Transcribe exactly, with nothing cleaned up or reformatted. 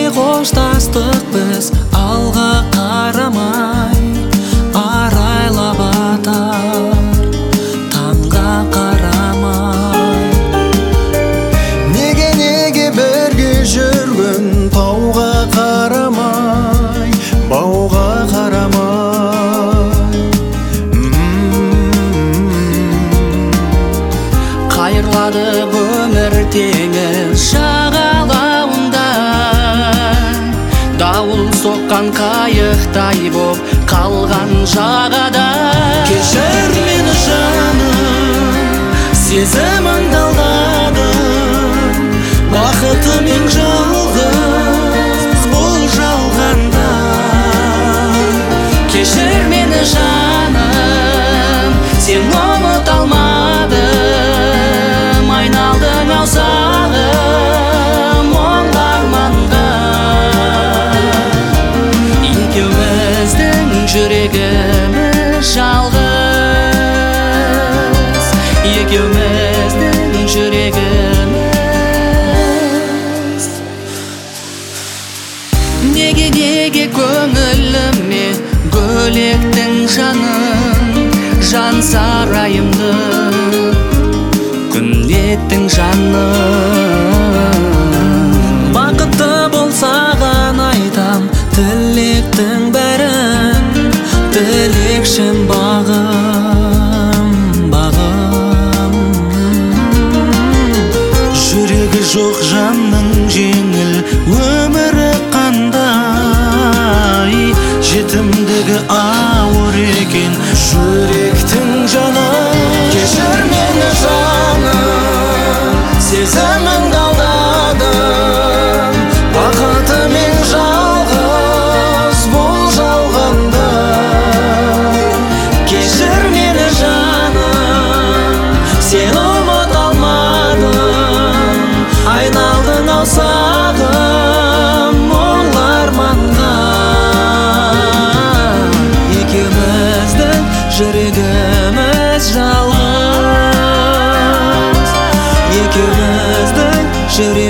қоштастық біз алға қарамай арайлап атар таңға қарамай. Неге неге бірге жүргін тауға қарамай бауға қарамай. Қайырлады өмір теңіз жағалауында, дауыл соққан қайықтай боп қалған жағада. Кешір мені жаным, сезіміңді алдадым, бақытымен жалғыз бұл жалғанда. Кешір мені жаным, сен ұмыта алмадым, айналдың ау сағым оң арманға. Екеуміздің жүрегіміз жалғыз, екеуміздің жүрегіміз. Неге неге көңіліме бөлектің жанын, жан сарайымды күндеттің жаным. Бақытты бол саған айтам тілектің бәрін, тілекшім бағым, бағым. Жүрегі жоқ жанның жеңіл өмірі қандай, жетімдігі ауыр екен жүректің жаны. Кешір мені жаным, сезіміңді алдадым, бақытымен жалғыз бұл жалғанда. Кешір мені жаным, сен ұмыта алмадым, айналдың ау сағым мұң арманға. Екеуміздің жүрегіміз жалғыз, екеуміздің жүрегіміз